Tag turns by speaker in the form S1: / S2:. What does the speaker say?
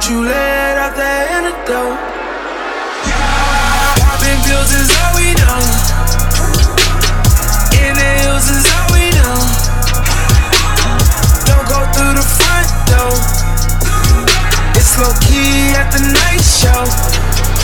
S1: you let out the antidote. Popping pills is all we know. In the hills is all we know. Don't go through the front door. It's low key at the night show.